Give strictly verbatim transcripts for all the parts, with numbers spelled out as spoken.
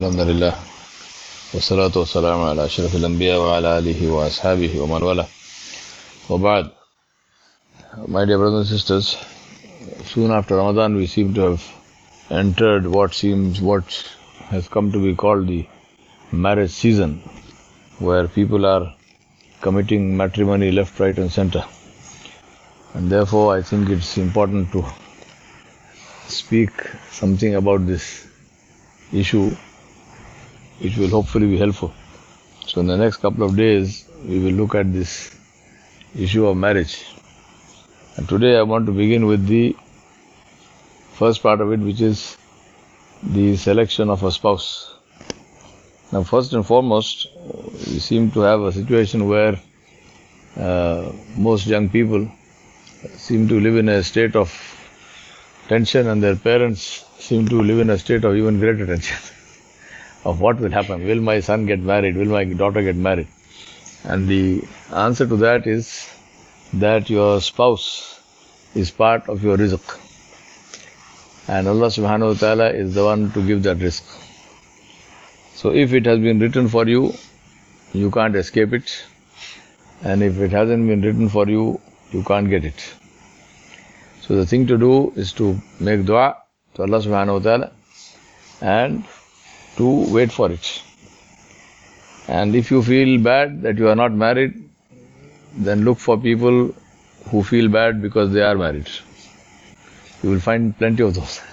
Alhamdulillah, wassalatu wassalamu ala ashrafil anbiya wa ala alihi wa ashabihi wa man wala. Wa ba'd. My dear brothers and sisters, soon after Ramadan we seem to have entered what seems, what has come to be called the marriage season, where people are committing matrimony left, right and center. And therefore I think it's important to speak something about this issue, which will hopefully be helpful. So in the next couple of days, we will look at this issue of marriage. And today I want to begin with the first part of it, which is the selection of a spouse. Now, first and foremost, we seem to have a situation where uh, most young people seem to live in a state of tension, and their parents seem to live in a state of even greater tension of what will happen. Will my son get married? Will my daughter get married? And the answer to that is that your spouse is part of your rizq. And Allah subhanahu wa ta'ala is the one to give that rizq. So if it has been written for you, you can't escape it. And if it hasn't been written for you, you can't get it. So the thing to do is to make dua to Allah subhanahu wa ta'ala and to wait for it. And if you feel bad that you are not married, then look for people who feel bad because they are married. You will find plenty of those.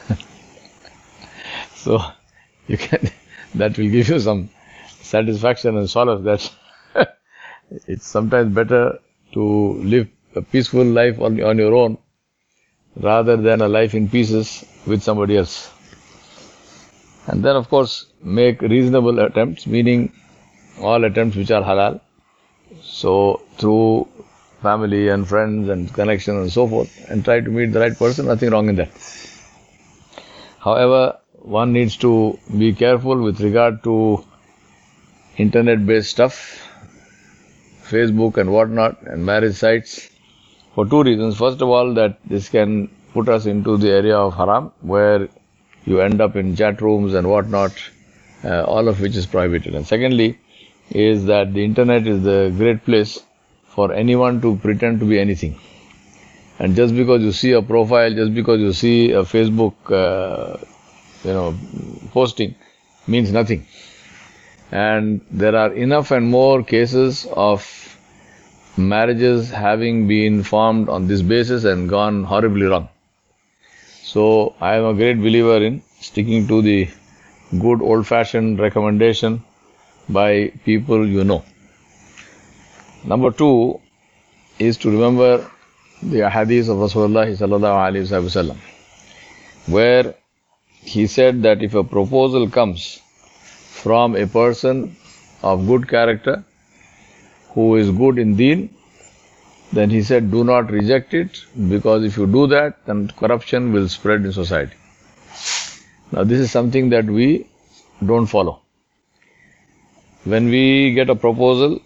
So you can, that will give you some satisfaction and solace that it's sometimes better to live a peaceful life on, on your own rather than a life in pieces with somebody else. And then, of course, make reasonable attempts, meaning all attempts which are halal. So, through family and friends and connections and so forth, and try to meet the right person, nothing wrong in that. However, one needs to be careful with regard to internet-based stuff, Facebook and whatnot, and marriage sites, for two reasons. First of all, that this can put us into the area of haram, where you end up in chat rooms and whatnot, uh, all of which is prohibited. And secondly, is that the internet is the great place for anyone to pretend to be anything. And just because you see a profile, just because you see a Facebook, uh, you know, posting, means nothing. And there are enough and more cases of marriages having been formed on this basis and gone horribly wrong. So I am a great believer in sticking to the good old-fashioned recommendation by people you know. Number two is to remember the hadith of Rasulullah sallallahu alaihi wasallam, where he said that if a proposal comes from a person of good character, who is good in deen, then he said, do not reject it, because if you do that, then corruption will spread in society. Now this is something that we don't follow. When we get a proposal,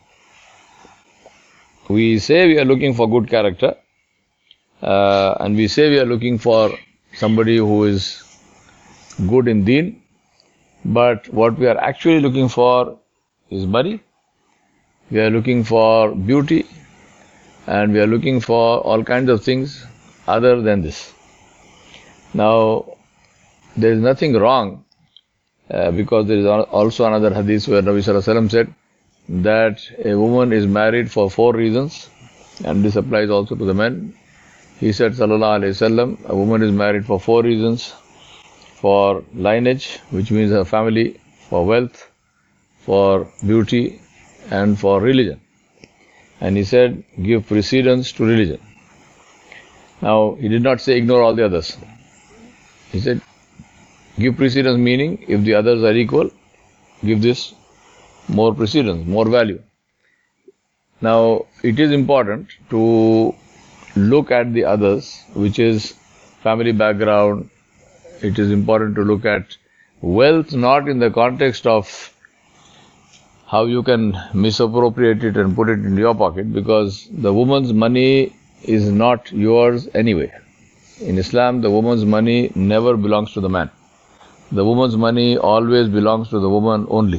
we say we are looking for good character, uh, and we say we are looking for somebody who is good in deen, but what we are actually looking for is money, we are looking for beauty, and we are looking for all kinds of things other than this. Now, there is nothing wrong, uh, because there is also another hadith where Nabi Sallallahu Alaihi Wasallam said that a woman is married for four reasons, and this applies also to the men. He said, Sallallahu Alaihi Wasallam, a woman is married for four reasons: for lineage, which means her family; for wealth; for beauty; and for religion. And he said, give precedence to religion. Now, he did not say ignore all the others. He said, give precedence, meaning if the others are equal, give this more precedence, more value. Now, it is important to look at the others, which is family background. It is important to look at wealth, not in the context of how you can misappropriate it and put it in your pocket, because the woman's money is not yours anyway. In Islam, the woman's money never belongs to the man. the woman's money always belongs to the woman only.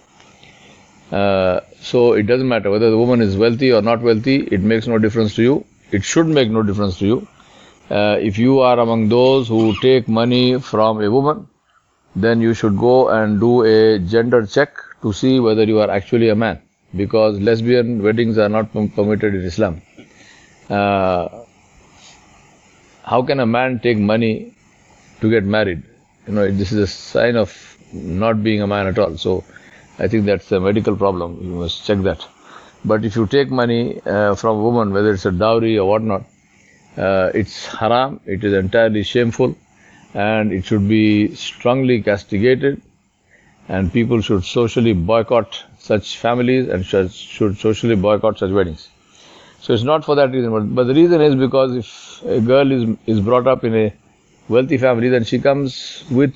Uh, so it doesn't matter whether the woman is wealthy or not wealthy, it makes no difference to you. It should make no difference to you. Uh, if you are among those who take money from a woman, then you should go and do a gender check to see whether you are actually a man, because lesbian weddings are not permitted in Islam. Uh, how can a man take money to get married? You know, this is a sign of not being a man at all. So I think that's a medical problem. You must check that. But if you take money uh, from a woman, whether it's a dowry or whatnot, uh, it's haram, it is entirely shameful, and it should be strongly castigated, and people should socially boycott such families and should, should socially boycott such weddings. So it's not for that reason, but, but the reason is because if a girl is, is brought up in a wealthy family, then she comes with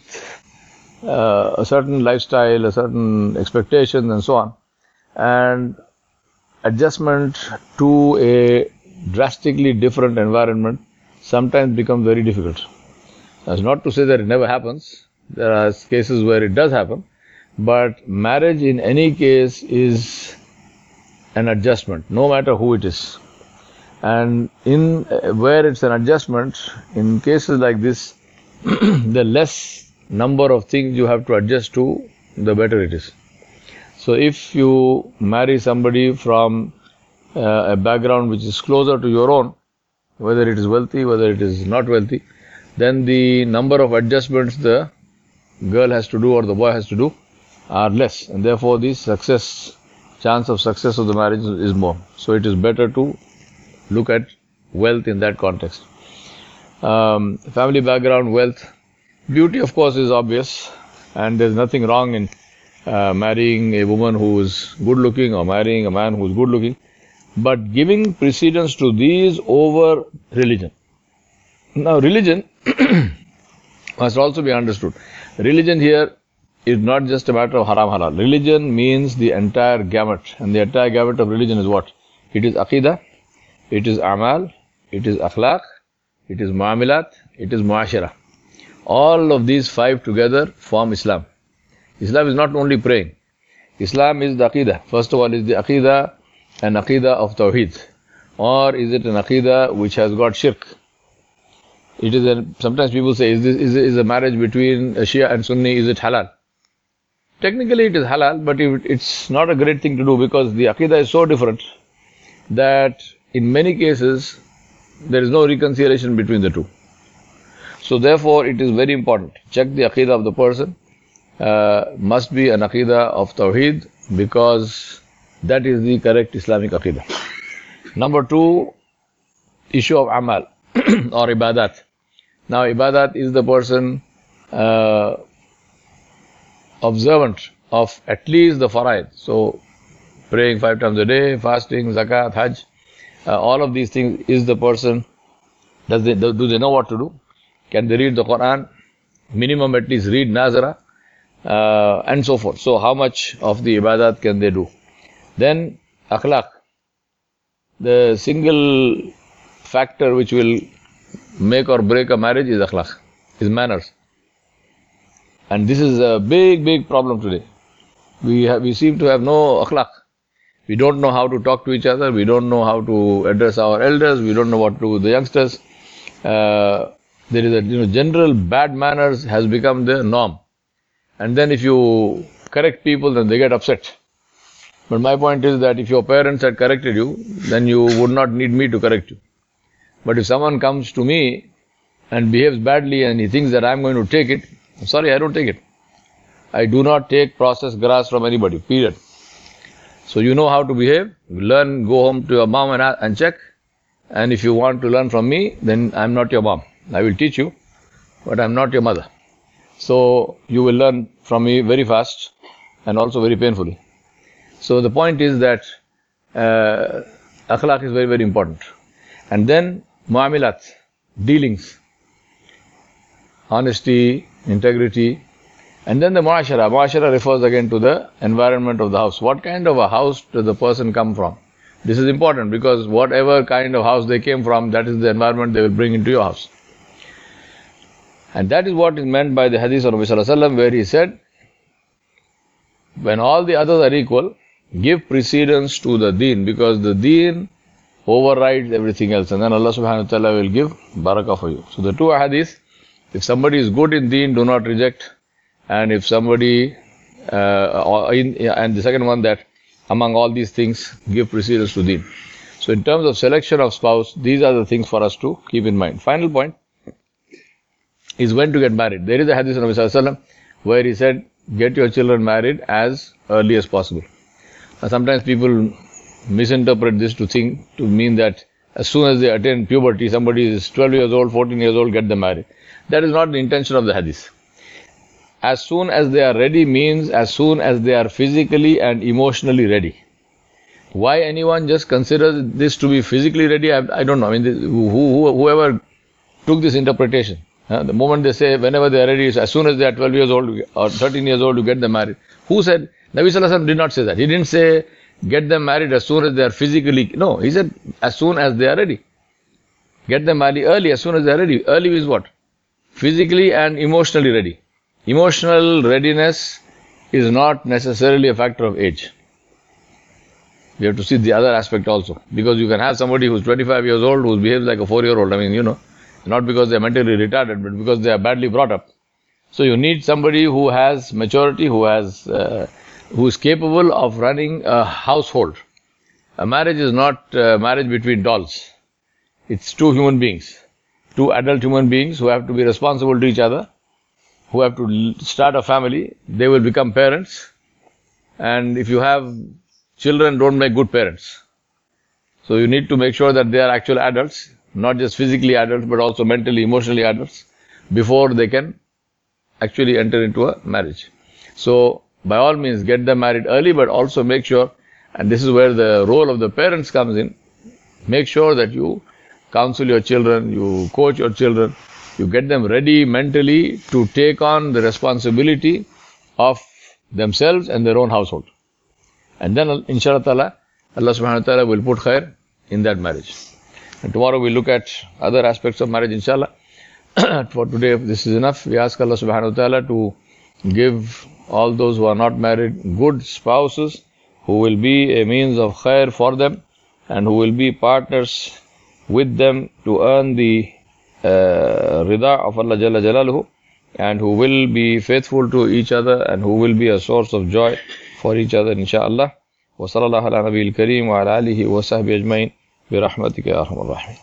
uh, a certain lifestyle, a certain expectations and so on, and adjustment to a drastically different environment sometimes becomes very difficult. That's not to say that it never happens. There are cases where it does happen, but marriage in any case is an adjustment, no matter who it is. And in uh, where it's an adjustment, in cases like this, the less number of things you have to adjust to, the better it is. So if you marry somebody from uh, a background which is closer to your own, whether it is wealthy, whether it is not wealthy, then the number of adjustments the girl has to do or the boy has to do are less, and therefore the success, chance of success of the marriage is more. So it is better to look at wealth in that context. Um, family background, wealth, beauty of course is obvious, and there's nothing wrong in uh, marrying a woman who is good looking or marrying a man who is good looking, but giving precedence to these over religion. Now religion must also be understood. Religion here is not just a matter of haram halal. Religion means the entire gamut, and the entire gamut of religion is what? It is aqidah, it is amal, it is akhlaq, it is muamilat, it is muashara. All of these five together form Islam. Islam is not only praying. Islam is the aqidah. First of all, is the aqidah an aqidah of tawheed, or is it an aqidah which has got shirk? It is a, sometimes people say, is this is, is a marriage between a Shia and Sunni, is it halal? Technically it is halal, but it, it's not a great thing to do, because the aqidah is so different that in many cases there is no reconciliation between the two. So therefore it is very important. Check the aqidah of the person. Uh, must be an aqidah of tawheed, because that is the correct Islamic aqidah. Number two, issue of amal or ibadat. Now ibadat is the person uh, observant of at least the faraid. So praying five times a day, fasting, zakat, hajj, uh, all of these things. Is the person, does they, do they know what to do? Can they read the Quran? Minimum at least read Nazara, uh, and so forth. So how much of the ibadat can they do? Then akhlaq. The single factor which will make or break a marriage is akhlaq, is manners. And this is a big, big problem today. We have, we seem to have no akhlaq. We don't know how to talk to each other. We don't know how to address our elders. We don't know what to do with the youngsters. Uh, there is a you know general bad manners has become the norm. And then if you correct people, then they get upset. But my point is that if your parents had corrected you, then you would not need me to correct you. But if someone comes to me and behaves badly and he thinks that I'm going to take it, I'm sorry, I don't take it. I do not take processed grass from anybody, period. So you know how to behave, you learn, go home to your mom and, and check. And if you want to learn from me, then I'm not your mom. I will teach you, but I'm not your mother. So you will learn from me very fast and also very painfully. So the point is that uh, akhlaq is very, very important. And then muamilat, dealings, honesty, integrity. And then the muashara. Muashara refers again to the environment of the house. What kind of a house does the person come from? This is important, because whatever kind of house they came from, that is the environment they will bring into your house. And that is what is meant by the hadith of Nabi Sallallahu Alaihi Wasallam, where he said, when all the others are equal, give precedence to the deen, because the deen overrides everything else, and then Allah subhanahu wa ta'ala will give barakah for you. So the two hadith, if somebody is good in deen, do not reject, and if somebody, uh, in, and the second one, that among all these things, give precedence to deen. So in terms of selection of spouse, these are the things for us to keep in mind. Final point is when to get married. There is a hadith of Nabi Sallallahu Alaihi Wasallam where he said, get your children married as early as possible. Now, sometimes people misinterpret this to think, to mean that as soon as they attain puberty, somebody is twelve years old, fourteen years old, get them married. That is not the intention of the hadith. As soon as they are ready means as soon as they are physically and emotionally ready. Why anyone just considers this to be physically ready, I, I don't know. I mean, this, who, who, whoever took this interpretation, uh, the moment they say whenever they are ready, as soon as they are twelve years old or thirteen years old, you get them married. Who said? Nabi Sallallahu Alaihi Wasallam did not say that. He didn't say get them married as soon as they are physically. No, he said as soon as they are ready. Get them married early, as soon as they are ready. Early is what? Physically and emotionally ready. Emotional readiness is not necessarily a factor of age. We have to see the other aspect also. Because you can have somebody who's twenty-five years old who behaves like a four-year-old. I mean, you know, not because they are mentally retarded, but because they are badly brought up. So you need somebody who has maturity, who has, uh, who is capable of running a household. A marriage is not a marriage between dolls. It's two human beings, two adult human beings who have to be responsible to each other, who have to start a family. They will become parents. And if you have children, don't make good parents. So you need to make sure that they are actual adults, not just physically adults, but also mentally, emotionally adults, before they can actually enter into a marriage. So by all means, get them married early, but also make sure, and this is where the role of the parents comes in, make sure that you counsel your children, you coach your children, you get them ready mentally to take on the responsibility of themselves and their own household. And then, inshallah ta'ala, Allah subhanahu wa ta'ala will put khair in that marriage. And tomorrow we'll look at other aspects of marriage, inshallah. For today, this is enough. We ask Allah subhanahu wa ta'ala to give all those who are not married good spouses who will be a means of khair for them and who will be partners with them to earn the uh, rida of Allah Jalla Jalaluhu, and who will be faithful to each other and who will be a source of joy for each other, inshaAllah. Wa sallallahu ala nabiyil kareem wa ala alihi wa sahbihi ajmain bi rahmatika ya arhamar rahimin.